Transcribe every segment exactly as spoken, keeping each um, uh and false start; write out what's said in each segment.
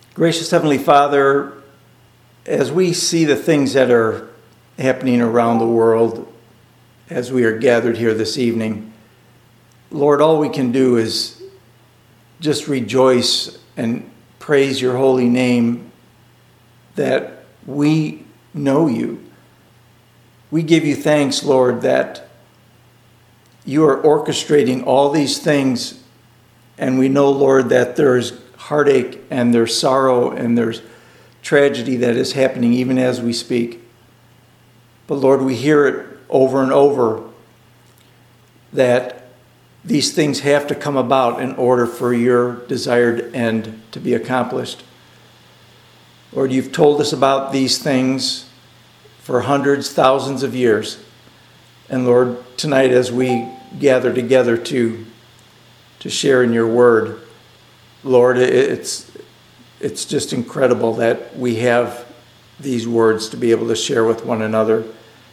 Gracious Heavenly Father, as we see the things that are happening around the world, as we are gathered here this evening, Lord, all we can do is just rejoice and praise your holy name that we know you. We give you thanks, Lord, that you are orchestrating all these things, and we know, Lord, that there's heartache and there's sorrow and there's tragedy that is happening even as we speak. But Lord, we hear it over and over that these things have to come about in order for your desired end to be accomplished. Lord, you've told us about these things for hundreds, thousands of years. And Lord, tonight as we gather together to, to share in your word, Lord, it's, it's just incredible that we have these words to be able to share with one another.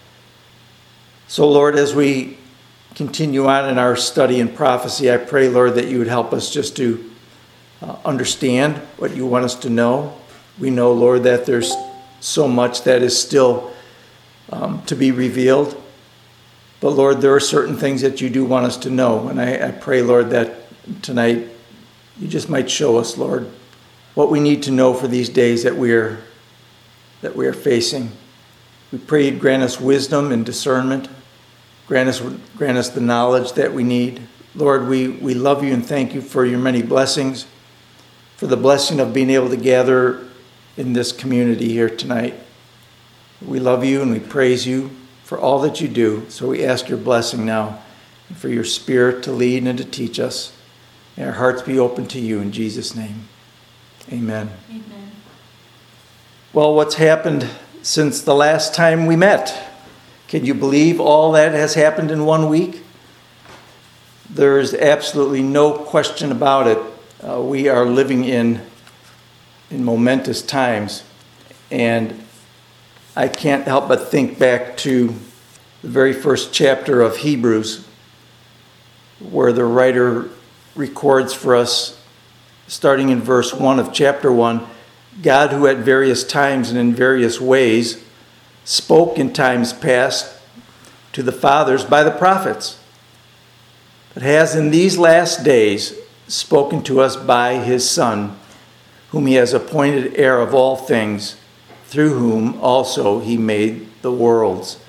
So Lord, as we continue on in our study in prophecy, I pray, Lord, that you would help us just to uh, understand what you want us to know. We know, Lord, that there's so much that is still um, to be revealed. But Lord, there are certain things that you do want us to know. And I, I pray, Lord, that tonight you just might show us, Lord, what we need to know for these days that we are, that we are facing. We pray you'd grant us wisdom and discernment. Grant us, grant us the knowledge that we need. Lord, we, we love you and thank you for your many blessings, for the blessing of being able to gather in this community here tonight. We love you and we praise you for all that you do. So we ask your blessing now and for your Spirit to lead and to teach us. May our hearts be open to you in Jesus' name. Amen. Amen. Well, what's happened since the last time we met? Can you believe all that has happened in one week? There's absolutely no question about it. Uh, we are living in, in momentous times. And I can't help but think back to the very first chapter of Hebrews, where the writer records for us, starting in verse one of chapter one, God, who at various times and in various ways spoke in times past to the fathers by the prophets, but has in these last days spoken to us by his Son, whom he has appointed heir of all things, through whom also he made the worlds.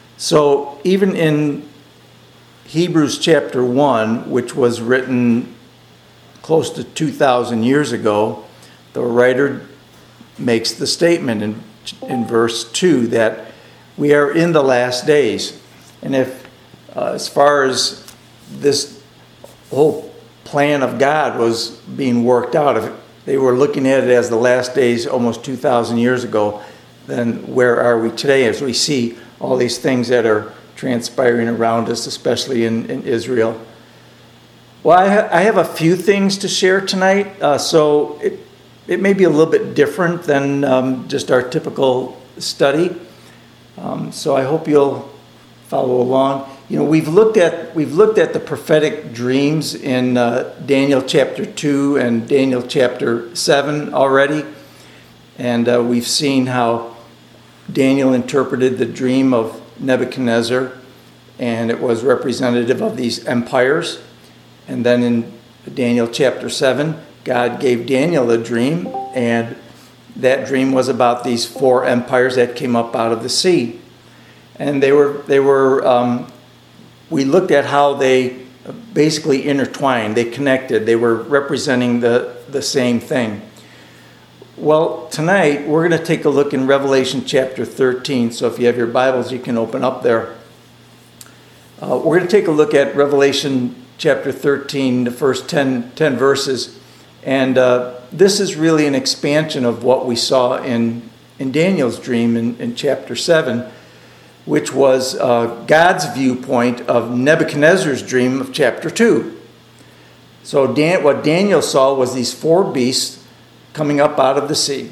So even in Hebrews chapter one, which was written close to two thousand years ago, the writer makes the statement in, in verse two that we are in the last days. And if, uh, as far as this whole plan of God was being worked out, if they were looking at it as the last days almost two thousand years ago, then where are we today as we see all these things that are transpiring around us, especially in, in Israel? Well, I, ha- I have a few things to share tonight, uh, so it, it may be a little bit different than um, just our typical study. Um, so I hope you'll follow along. You know, we've looked at we've looked at the prophetic dreams in uh, Daniel chapter two and Daniel chapter seven already, and uh, we've seen how Daniel interpreted the dream of Nebuchadnezzar, and it was representative of these empires. And then in Daniel chapter seven, God gave Daniel a dream, and that dream was about these four empires that came up out of the sea. And they were, they were. Um, we looked at how they basically intertwined, they connected, they were representing the, the same thing. Well, tonight we're going to take a look in Revelation chapter thirteen. So if you have your Bibles, you can open up there. Uh, we're going to take a look at Revelation chapter thirteen, the first ten, ten verses. And uh, this is really an expansion of what we saw in, in Daniel's dream in, in chapter seven, which was uh, God's viewpoint of Nebuchadnezzar's dream of chapter two. So Dan, what Daniel saw was these four beasts coming up out of the sea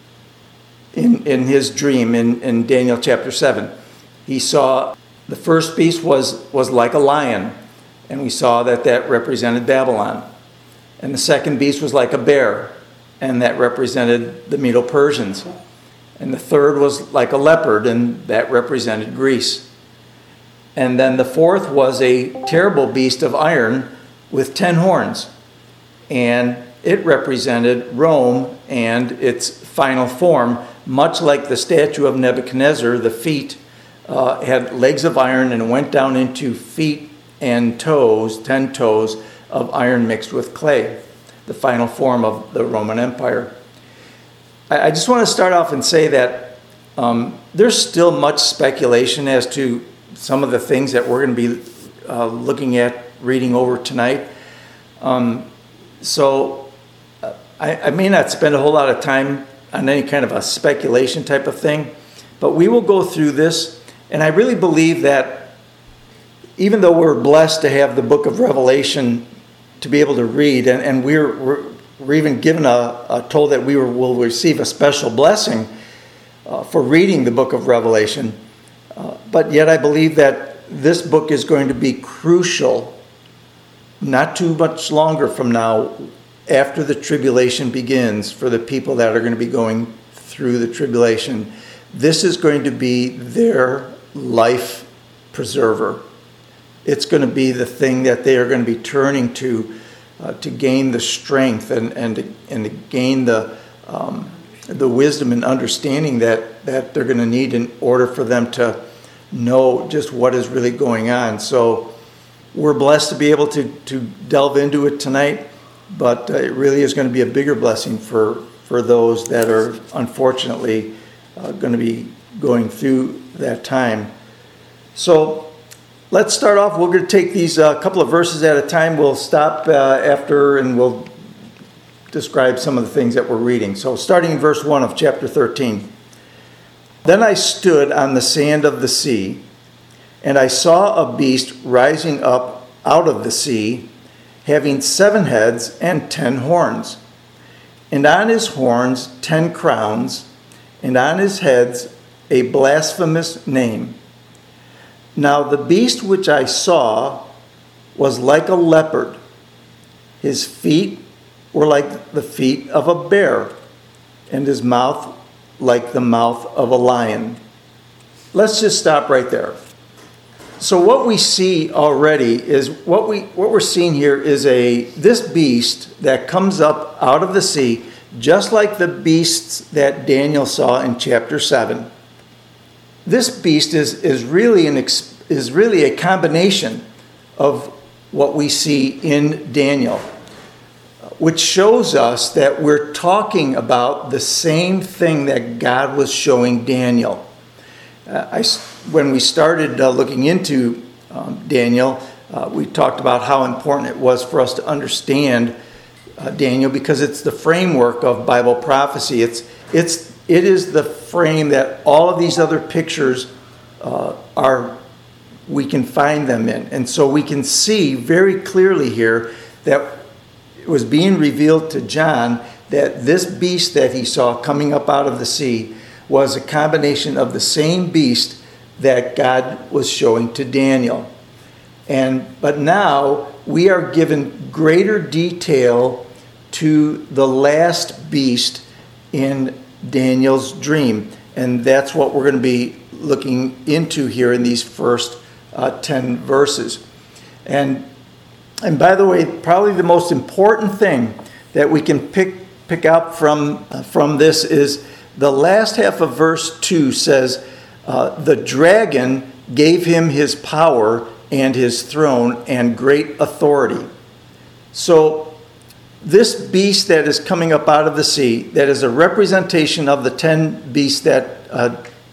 in, in his dream in, in Daniel chapter seven. He saw the first beast was, was like a lion, and we saw that that represented Babylon. And the second beast was like a bear, and that represented the Medo-Persians. And the third was like a leopard, and that represented Greece. And then the fourth was a terrible beast of iron with ten horns. And it represented Rome and its final form, much like the statue of Nebuchadnezzar. The feet uh, had legs of iron and went down into feet and toes, ten toes of iron mixed with clay, the final form of the Roman Empire. I just want to start off and say that um, there's still much speculation as to some of the things that we're going to be uh, looking at, reading over tonight. Um, so uh, I, I may not spend a whole lot of time on any kind of a speculation type of thing, but we will go through this. And I really believe that even though we're blessed to have the book of Revelation to be able to read, and, and we're, we're We're even given a, a told that we will receive a special blessing uh, for reading the book of Revelation. Uh, but yet I believe that this book is going to be crucial not too much longer from now, after the tribulation begins, for the people that are going to be going through the tribulation. This is going to be their life preserver. It's going to be the thing that they are going to be turning to Uh, to gain the strength and and to, and to gain the um, the wisdom and understanding that, that they're going to need in order for them to know just what is really going on. So we're blessed to be able to, to delve into it tonight, but uh, it really is going to be a bigger blessing for, for those that are unfortunately uh, going to be going through that time. So let's start off. We're going to take these a uh, couple of verses at a time. We'll stop uh, after and we'll describe some of the things that we're reading. So starting in verse one of chapter thirteen. Then I stood on the sand of the sea, and I saw a beast rising up out of the sea, having seven heads and ten horns, and on his horns ten crowns, and on his heads a blasphemous name. Now the beast which I saw was like a leopard. His feet were like the feet of a bear, and his mouth like the mouth of a lion. Let's just stop right there. So what we see already is what we what we're seeing here is a this beast that comes up out of the sea, just like the beasts that Daniel saw in chapter seven. This beast is is really an is really a combination of what we see in Daniel, which shows us that we're talking about the same thing that God was showing Daniel. Uh, I, when we started uh, looking into um, Daniel, uh, we talked about how important it was for us to understand uh, Daniel, because it's the framework of Bible prophecy. It's it's it is the frame that all of these other pictures uh, are. We can find them in, and so we can see very clearly here that it was being revealed to John that this beast that he saw coming up out of the sea was a combination of the same beast that God was showing to Daniel. And but now we are given greater detail to the last beast in Daniel's dream, and that's what we're going to be looking into here in these first uh, ten verses. And And by the way, probably the most important thing that we can pick pick out from uh, from this is the last half of verse two says, uh, the dragon gave him his power and his throne and great authority. So this beast that is coming up out of the sea, that is a representation of the ten beasts that, uh,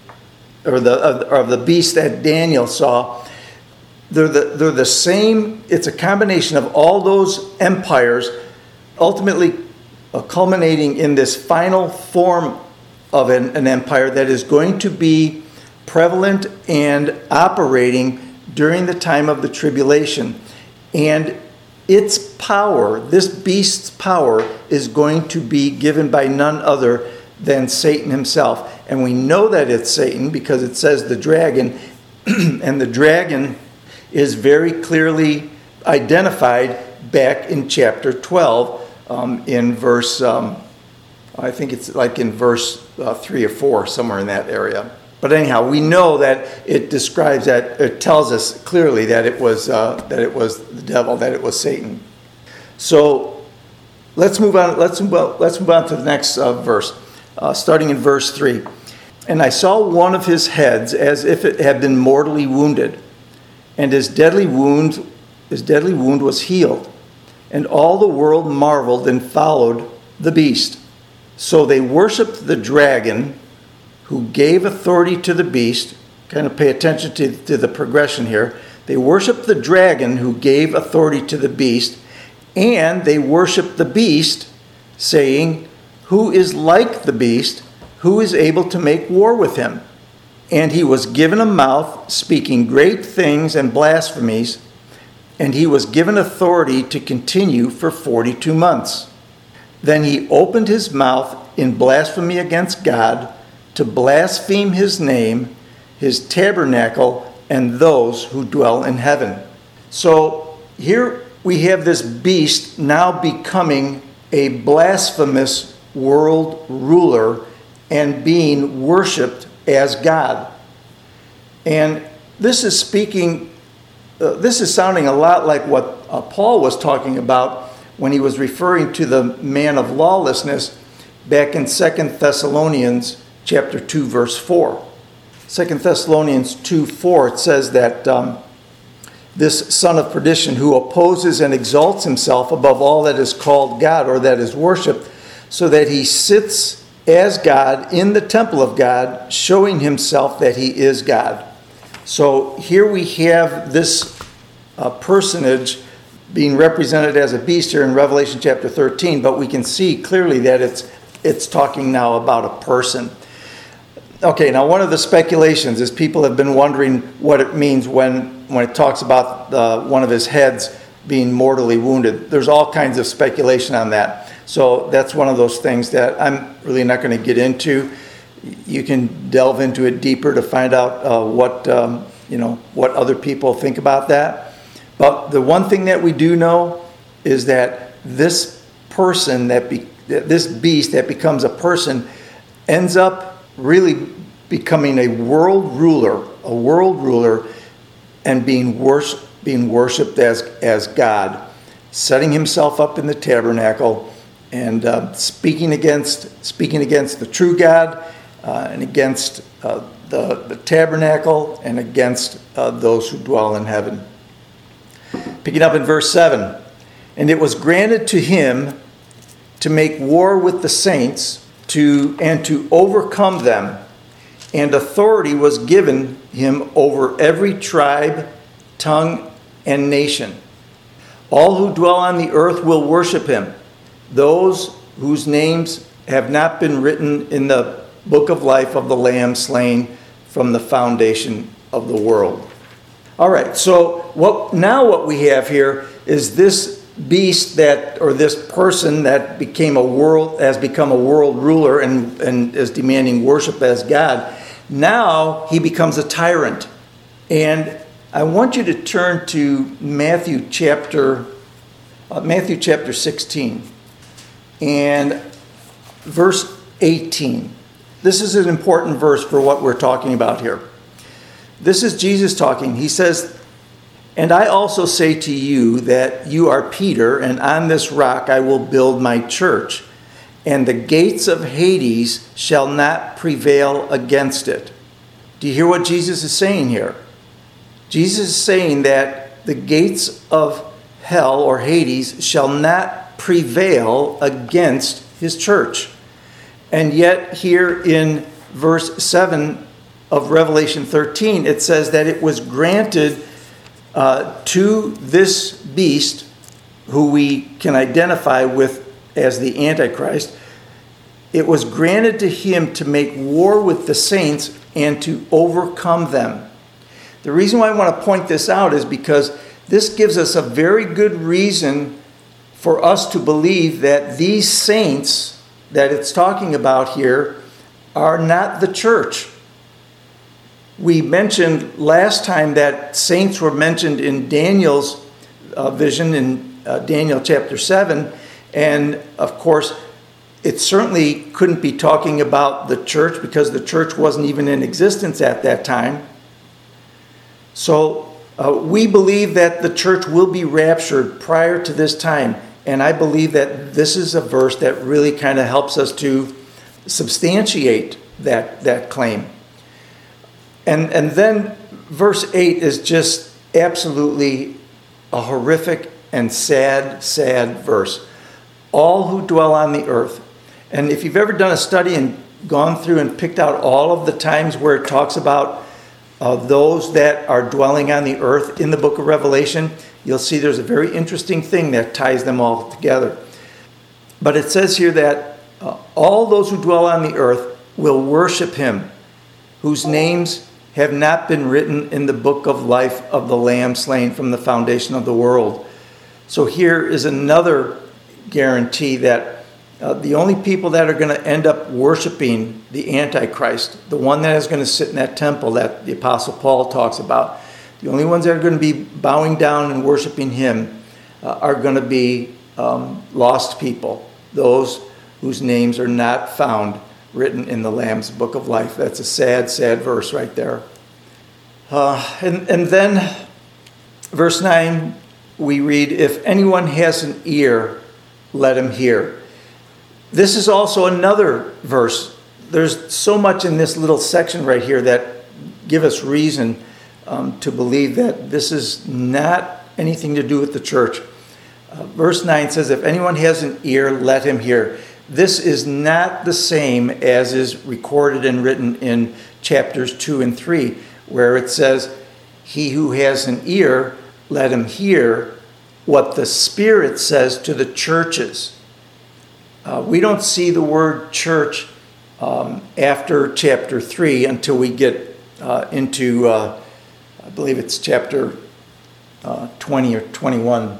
or the of, of the beast that Daniel saw. They're the, they're the same. It's a combination of all those empires, ultimately uh, culminating in this final form of an, an empire that is going to be prevalent and operating during the time of the tribulation. And its power, this beast's power, is going to be given by none other than Satan himself. And we know that it's Satan because it says the dragon, and the dragon is very clearly identified back in chapter twelve, um, in verse um, I think it's like in verse uh, three or four, somewhere in that area. But anyhow, we know that it describes that, it tells us clearly that it was uh, that it was the devil, that it was Satan. So let's move on. Let's move on, let's move on to the next uh, verse, uh, starting in verse three. And I saw one of his heads as if it had been mortally wounded, and his deadly wound, his deadly wound was healed, and all the world marveled and followed the beast. So they worshipped the dragon, who gave authority to the beast. Kind of pay attention to, to the progression here. They worshiped the dragon who gave authority to the beast, and they worshiped the beast, saying, "Who is like the beast? Who is able to make war with him?" And he was given a mouth, speaking great things and blasphemies, and he was given authority to continue for forty-two months. Then he opened his mouth in blasphemy against God, to blaspheme his name, his tabernacle, and those who dwell in heaven. So here we have this beast now becoming a blasphemous world ruler and being worshipped as God. And this is speaking, uh, this is sounding a lot like what uh, Paul was talking about when he was referring to the man of lawlessness back in Second Thessalonians chapter two, verse four. Second Thessalonians two, four, it says that um, this son of perdition who opposes and exalts himself above all that is called God or that is worshipped, so that he sits as God in the temple of God, showing himself that he is God. So here we have this uh, personage being represented as a beast here in Revelation chapter thirteen, but we can see clearly that it's it's talking now about a person. Okay, now one of the speculations is people have been wondering what it means when, when it talks about uh, one of his heads being mortally wounded. There's all kinds of speculation on that. So that's one of those things that I'm really not going to get into. You can delve into it deeper to find out uh, what um, you know what other people think about that. But the one thing that we do know is that this person, that be, this beast that becomes a person, ends up really becoming a world ruler, a world ruler, and being wors- being worshipped as as God, setting himself up in the tabernacle and uh, speaking against speaking against the true God uh, and against uh, the the tabernacle and against uh, those who dwell in heaven. Picking up in verse seven, and it was granted to him to make war with the saints, to and to overcome them, and authority was given him over every tribe, tongue, and nation. All who dwell on the earth will worship him, those whose names have not been written in the book of life of the Lamb slain from the foundation of the world. All right, so what now what we have here is this beast that, or this person that became a world, has become a world ruler and, and is demanding worship as God. Now he becomes a tyrant. And I want you to turn to Matthew chapter, uh, Matthew chapter sixteen and verse eighteen. This is an important verse for what we're talking about here. This is Jesus talking. He says, "And I also say to you that you are Peter, and on this rock I will build my church, and the gates of Hades shall not prevail against it." Do you hear what Jesus is saying here? Jesus is saying that the gates of hell or Hades shall not prevail against his church. And yet here in verse seven of Revelation thirteen, it says that it was granted Uh, to this beast, who we can identify with as the Antichrist, it was granted to him to make war with the saints and to overcome them. The reason why I want to point this out is because this gives us a very good reason for us to believe that these saints that it's talking about here are not the church. We mentioned last time that saints were mentioned in Daniel's uh, vision in uh, Daniel chapter seven. And of course, it certainly couldn't be talking about the church because the church wasn't even in existence at that time. So uh, we believe that the church will be raptured prior to this time. And I believe that this is a verse that really kind of helps us to substantiate that, that claim. And, and then verse eight is just absolutely a horrific and sad, sad verse. All who dwell on the earth. And if you've ever done a study and gone through and picked out all of the times where it talks about uh, those that are dwelling on the earth in the book of Revelation, you'll see there's a very interesting thing that ties them all together. But it says here that uh, all those who dwell on the earth will worship him, whose names have not been written in the book of life of the Lamb slain from the foundation of the world. So here is another guarantee that uh, the only people that are going to end up worshiping the Antichrist, the one that is going to sit in that temple that the Apostle Paul talks about, the only ones that are going to be bowing down and worshiping him uh, are going to be um, lost people, those whose names are not found written in the Lamb's book of life. That's a sad, sad verse right there. Uh, and, and then verse nine, we read, if anyone has an ear, let him hear. This is also another verse. There's so much in this little section right here that give us reason um, to believe that this is not anything to do with the church. Uh, verse nine says, if anyone has an ear, let him hear. This is not the same as is recorded and written in chapters two and three, where it says, he who has an ear, let him hear what the Spirit says to the churches. Uh, we don't see the word church um, after chapter three until we get uh, into, uh, I believe it's chapter uh, twenty or twenty-one.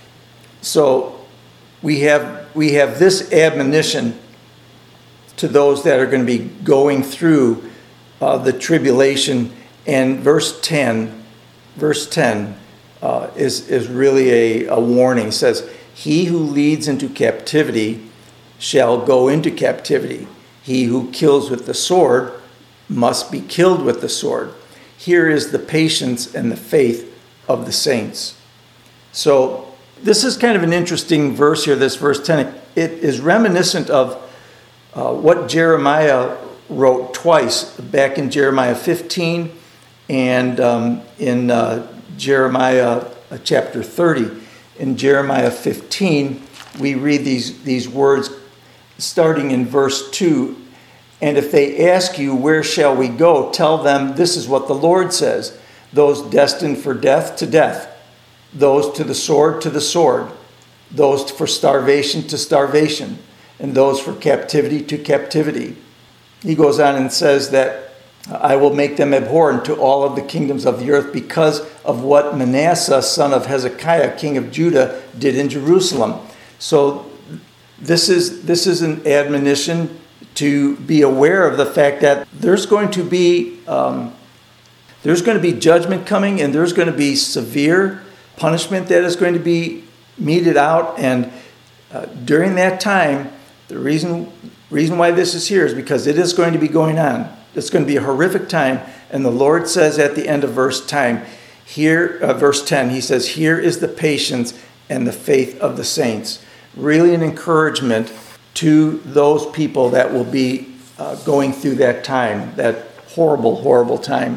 So we have we have this admonition to those that are going to be going through uh, the tribulation. And verse ten, verse ten uh, is, is really a, a warning. It says, he who leads into captivity shall go into captivity. He who kills with the sword must be killed with the sword. Here is the patience and the faith of the saints. So this is kind of an interesting verse here, this verse ten. It is reminiscent of uh, what Jeremiah wrote twice, back in Jeremiah fifteen and um, in uh, Jeremiah uh, chapter thirty. In Jeremiah fifteen, we read these, these words starting in verse two. And if they ask you, where shall we go? Tell them, this is what the Lord says. Those destined for death, to death. Those to the sword, to the sword. Those for starvation, to starvation. And those for captivity, to captivity. He goes on and says that I will make them abhorrent to all of the kingdoms of the earth because of what Manasseh, son of Hezekiah, king of Judah, did in Jerusalem. So this is this is an admonition to be aware of the fact that there's going to be um, there's going to be judgment coming, and there's going to be severe punishment that is going to be meted out. And uh, during that time, the reason reason why this is here is because it is going to be going on. It's going to be a horrific time. And the Lord says at the end of verse time, here, uh, verse ten, he says, here is the patience and the faith of the saints. Really an encouragement to those people that will be uh, going through that time, that horrible, horrible time.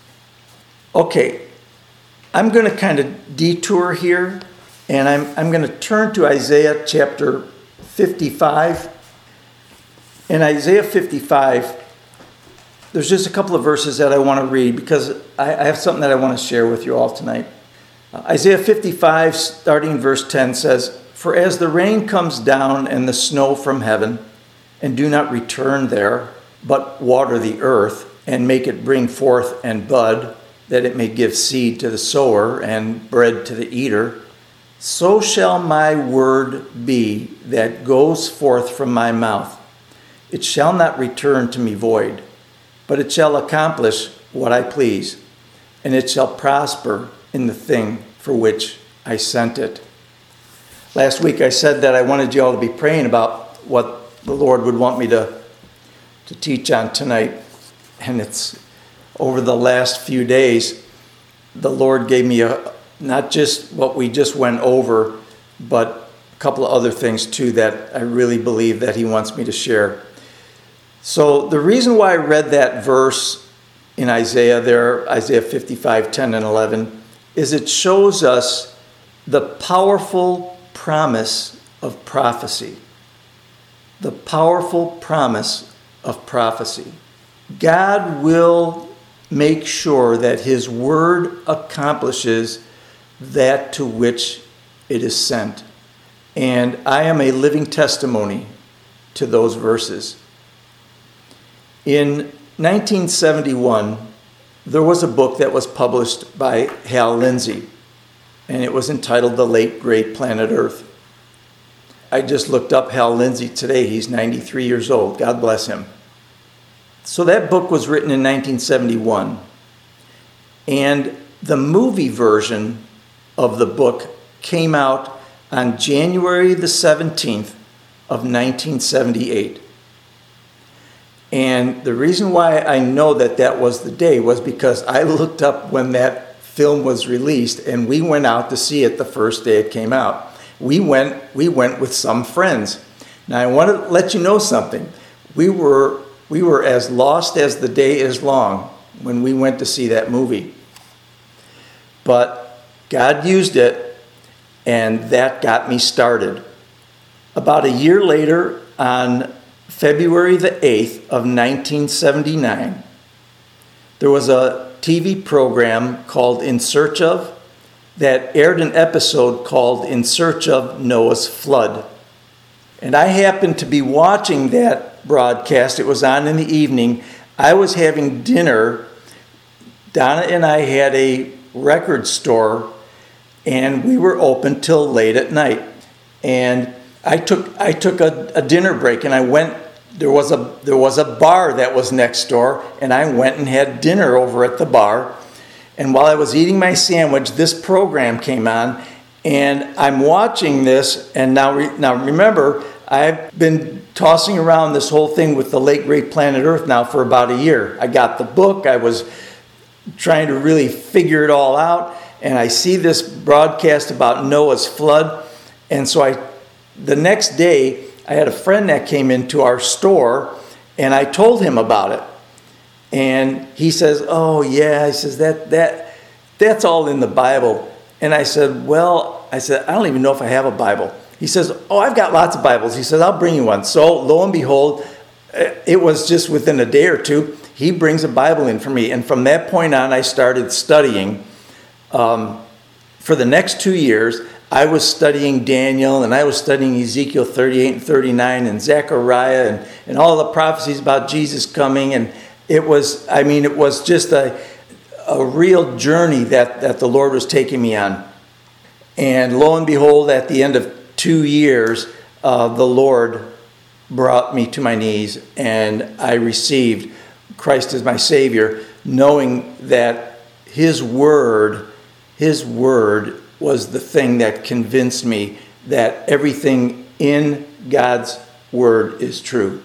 Okay, I'm going to kind of detour here, and I'm, I'm going to turn to Isaiah chapter fifty-five. In Isaiah fifty-five, there's just a couple of verses that I want to read because I, I have something that I want to share with you all tonight. Uh, Isaiah fifty-five, starting in verse ten, says, for as the rain comes down and the snow from heaven, and do not return there, but water the earth, and make it bring forth and bud, that it may give seed to the sower and bread to the eater, so shall my word be that goes forth from my mouth. It shall not return to me void, but it shall accomplish what I please, and it shall prosper in the thing for which I sent it. Last week I said that I wanted you all to be praying about what the Lord would want me to, to teach on tonight. And it's over the last few days, the Lord gave me a, not just what we just went over, but a couple of other things too that I really believe that he wants me to share. So the reason why I read that verse in Isaiah there, Isaiah fifty-five, ten and eleven, is it shows us the powerful promise of prophecy. The powerful promise of prophecy. God will make sure that his word accomplishes that to which it is sent. And I am a living testimony to those verses. In nineteen seventy-one, there was a book that was published by Hal Lindsey, and it was entitled The Late Great Planet Earth. I just looked up Hal Lindsey today. He's ninety-three years old. God bless him. So that book was written in nineteen seventy-one, and the movie version of the book came out on January the seventeenth of nineteen seventy-eight. And the reason why I know that that was the day was because I looked up when that film was released, and we went out to see it the first day it came out. We went, we went with some friends. Now I want to let you know something. We were, we were as lost as the day is long when we went to see that movie. But God used it, and that got me started. About a year later, on February the eighth of nineteen seventy-nine, there was a T V program called In Search Of that aired an episode called In Search Of Noah's Flood. And I happened to be watching that broadcast. It was on in the evening. I was having dinner. Donna and I had a record store, and we were open till late at night. And I took I took a, a dinner break, and I went. There was a there was a bar that was next door, and I went and had dinner over at the bar. And while I was eating my sandwich, this program came on, and I'm watching this. And now re, now remember, I've been tossing around this whole thing with the late great planet Earth now for about a year. I got the book. I was trying to really figure it all out, and I see this broadcast about Noah's flood, and so I. The next day, I had a friend that came into our store, and I told him about it. And he says, oh, yeah, he says, that that that's all in the Bible. And I said, well, I said, I don't even know if I have a Bible. He says, oh, I've got lots of Bibles. He says, I'll bring you one. So lo and behold, it was just within a day or two, he brings a Bible in for me. And from that point on, I started studying. Um, for the next two years, I was studying Daniel, and I was studying Ezekiel thirty-eight and thirty-nine and Zechariah and, and all the prophecies about Jesus coming. And it was, I mean, it was just a, a real journey that, that the Lord was taking me on. And lo and behold, at the end of two years, uh, the Lord brought me to my knees, and I received Christ as my Savior, knowing that His Word, His Word was the thing that convinced me that everything in God's Word is true.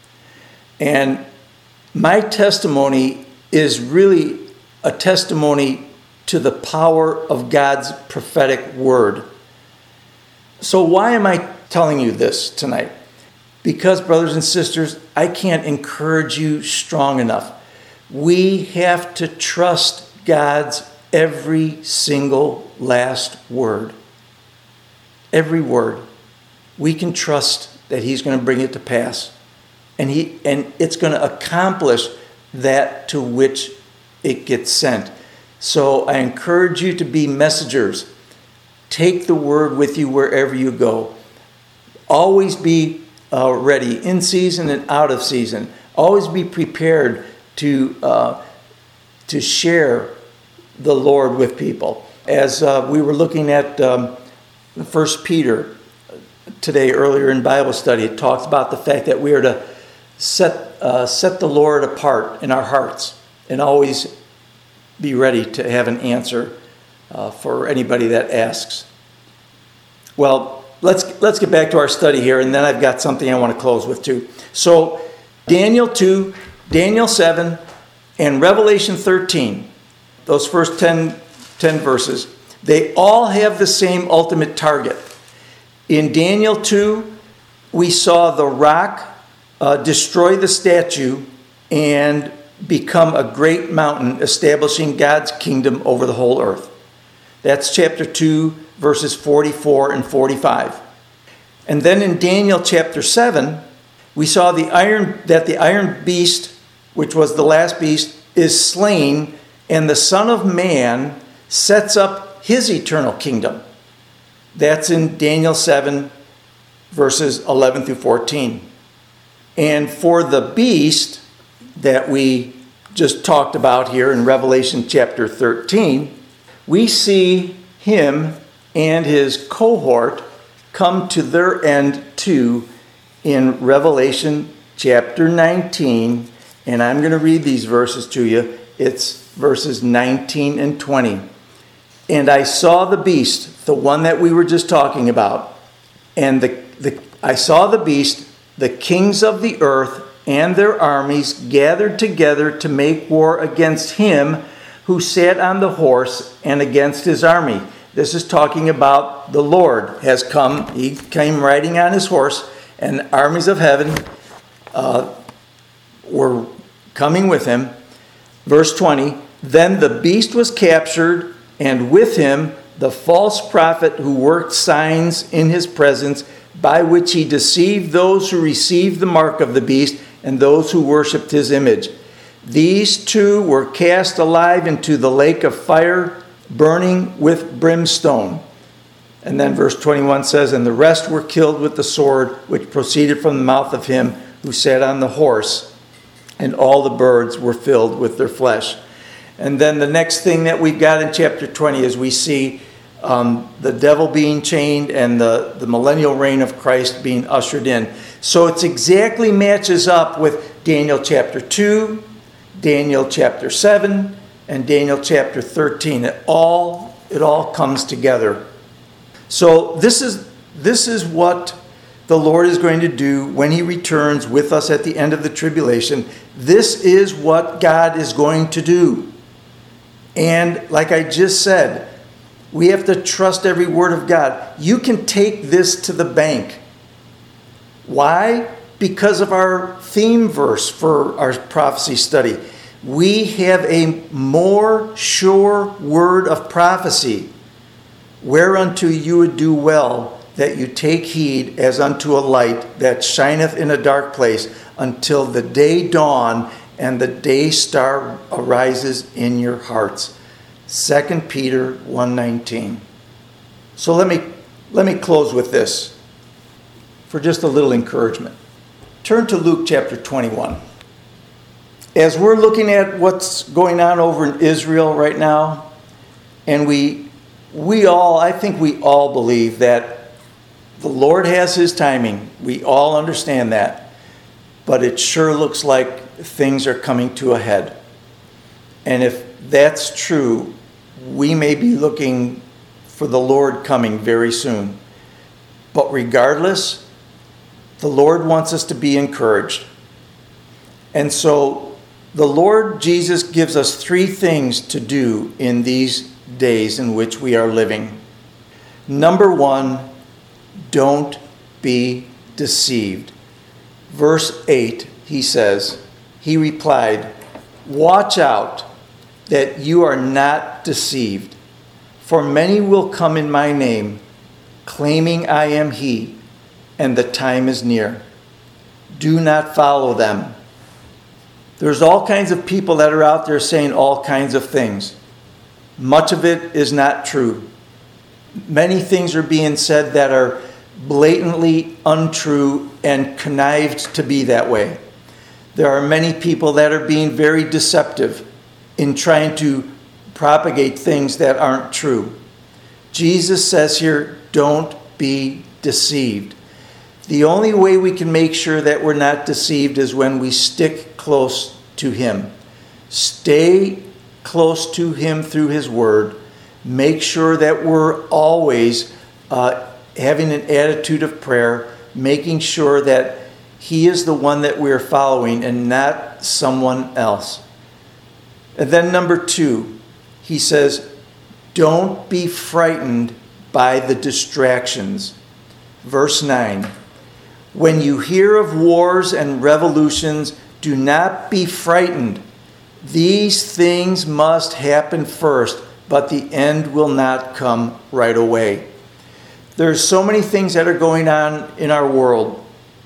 And my testimony is really a testimony to the power of God's prophetic Word. So why am I telling you this tonight? Because, brothers and sisters, I can't encourage you strong enough. We have to trust God's every single last word. Every word. We can trust that He's going to bring it to pass. And he and it's going to accomplish that to which it gets sent. So I encourage you to be messengers. Take the word with you wherever you go. Always be uh, ready, in season and out of season. Always be prepared to uh, to share the Lord with people. As uh, we were looking at um, First Peter today, earlier in Bible study, it talks about the fact that we are to set uh, set the Lord apart in our hearts and always be ready to have an answer uh, for anybody that asks. Well, let's let's get back to our study here, and then I've got something I want to close with too. So Daniel two, Daniel seven, and Revelation thirteen, those first ten, ten verses, they all have the same ultimate target. In Daniel two, we saw the rock uh, destroy the statue and become a great mountain, establishing God's kingdom over the whole earth. That's chapter two, verses forty-four and forty-five. And then in Daniel chapter seven, we saw the iron that the iron beast, which was the last beast, is slain, and the Son of Man sets up his eternal kingdom. That's in Daniel seven, verses eleven through fourteen. And for the beast that we just talked about here in Revelation chapter thirteen, we see him and his cohort come to their end too in Revelation chapter nineteen. And I'm going to read these verses to you. It's verses nineteen and twenty. And I saw the beast, the one that we were just talking about, and the, the I saw the beast, the kings of the earth and their armies gathered together to make war against him who sat on the horse and against his army. This is talking about the Lord has come. He came riding on his horse, and armies of heaven uh, were coming with him. Verse twenty, then the beast was captured, and with him the false prophet who worked signs in his presence, by which he deceived those who received the mark of the beast and those who worshipped his image. These two were cast alive into the lake of fire, burning with brimstone. And then verse twenty-one says, and the rest were killed with the sword which proceeded from the mouth of him who sat on the horse, and all the birds were filled with their flesh. And then the next thing that we've got in chapter twenty is we see um, the devil being chained and the, the millennial reign of Christ being ushered in. So it exactly matches up with Daniel chapter two, Daniel chapter seven, and Daniel chapter thirteen. It all, it all comes together. So this is, this is what the Lord is going to do when he returns with us at the end of the tribulation. This is what God is going to do. And like I just said, we have to trust every word of God. You can take this to the bank. Why? Because of our theme verse for our prophecy study. We have a more sure word of prophecy, whereunto you would do well that you take heed as unto a light that shineth in a dark place until the day dawn and the day star arises in your hearts. Second Peter one nineteen. So let me let me close with this for just a little encouragement. Turn to Luke chapter twenty-one. As we're looking at what's going on over in Israel right now, and we we all, I think we all believe that the Lord has his timing. We all understand that. But it sure looks like things are coming to a head. And if that's true, we may be looking for the Lord coming very soon. But regardless, the Lord wants us to be encouraged. And so the Lord Jesus gives us three things to do in these days in which we are living. Number one, don't be deceived. Verse eight, he says, he replied, watch out that you are not deceived. For many will come in my name, claiming I am he, and the time is near. Do not follow them. There's all kinds of people that are out there saying all kinds of things. Much of it is not true. Many things are being said that are blatantly untrue and connived to be that way. There are many people that are being very deceptive in trying to propagate things that aren't true. Jesus says here, don't be deceived. The only way we can make sure that we're not deceived is when we stick close to him. Stay close to him through his word. Make sure that we're always uh, having an attitude of prayer, making sure that He is the one that we're following and not someone else. And then number two, he says, don't be frightened by the distractions. Verse nine, when you hear of wars and revolutions, do not be frightened. These things must happen first, but the end will not come right away. There's so many things that are going on in our world,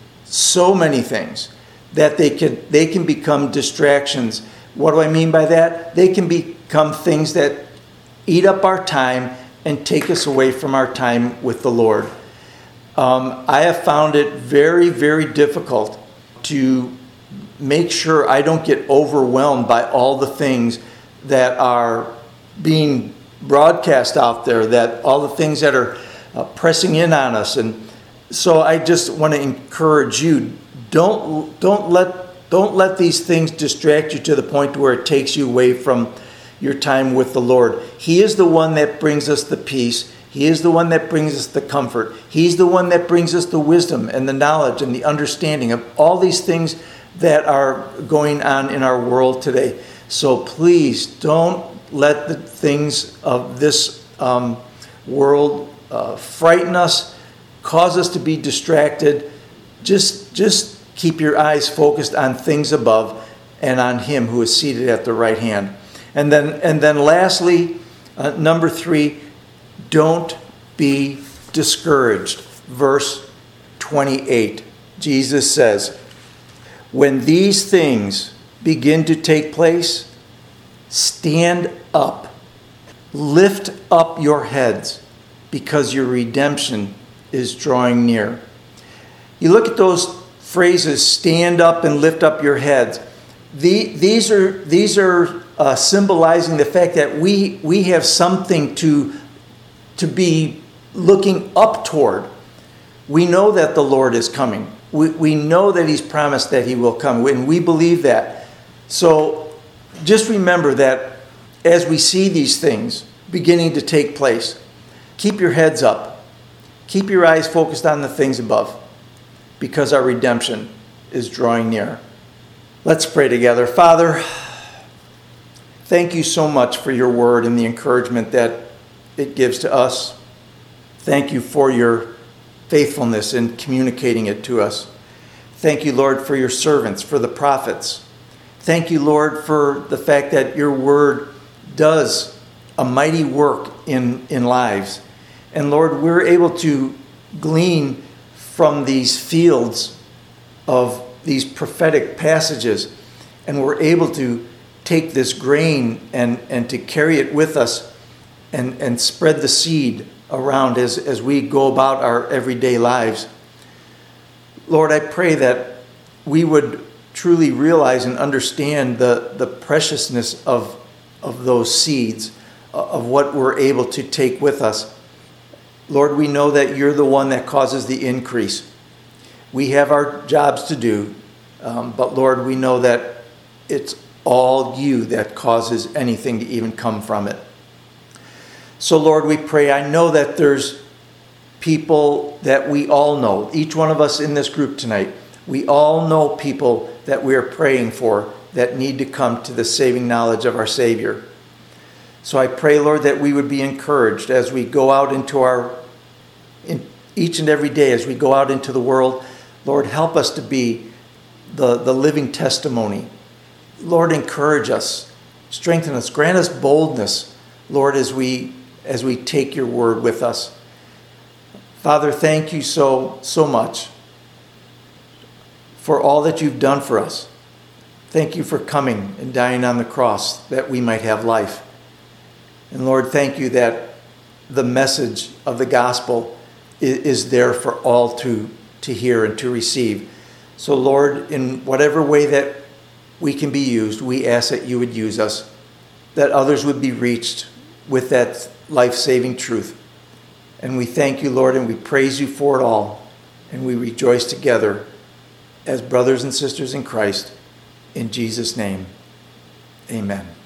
so many things, that they can, they can become distractions. What do I mean by that? They can become things that eat up our time and take us away from our time with the Lord. Um, I have found it very, very difficult to make sure I don't get overwhelmed by all the things that are being broadcast out there, that all the things that are uh, pressing in on us. And so I just want to encourage you, don't don't let don't let these things distract you to the point where it takes you away from your time with the Lord. He is the one that brings us the peace. He is the one that brings us the comfort. He's the one that brings us the wisdom and the knowledge and the understanding of all these things that are going on in our world today. So please don't let the things of this um, world uh, frighten us, cause us to be distracted. Just, just keep your eyes focused on things above and on Him who is seated at the right hand. And then, and then lastly, uh, number three, don't be discouraged. Verse twenty-eight, Jesus says, when these things begin to take place, stand up, lift up your heads, because your redemption is drawing near. You look at those phrases, stand up and lift up your heads. The, these are, these are uh, symbolizing the fact that we, we have something to, to be looking up toward. We know that the Lord is coming. We, we know that He's promised that He will come, and we believe that. So just remember that as we see these things beginning to take place, keep your heads up. Keep your eyes focused on the things above, because our redemption is drawing near. Let's pray together. Father, thank you so much for your word and the encouragement that it gives to us. Thank you for your faithfulness in communicating it to us. Thank you, Lord, for your servants, for the prophets. Thank you, Lord, for the fact that your word does a mighty work in, in lives. And Lord, we're able to glean from these fields of these prophetic passages, and we're able to take this grain and, and to carry it with us and, and spread the seed around as, as we go about our everyday lives. Lord, I pray that we would truly realize and understand the, the preciousness of, of those seeds, of what we're able to take with us. Lord, we know that you're the one that causes the increase. We have our jobs to do, um, but Lord, we know that it's all you that causes anything to even come from it. So Lord, we pray, I know that there's people that we all know, each one of us in this group tonight, we all know people that we are praying for that need to come to the saving knowledge of our Savior. So I pray, Lord, that we would be encouraged as we go out into our, in each and every day, as we go out into the world. Lord, help us to be the, the living testimony. Lord, encourage us, strengthen us, grant us boldness, Lord, as we as we take your word with us. Father, thank you so, so much for all that you've done for us. Thank you for coming and dying on the cross that we might have life. And Lord, thank you that the message of the gospel is, is there for all to, to hear and to receive. So Lord, in whatever way that we can be used, we ask that you would use us, that others would be reached with that life-saving truth. And we thank you, Lord, and we praise you for it all. And we rejoice together as brothers and sisters in Christ. In Jesus' name, amen.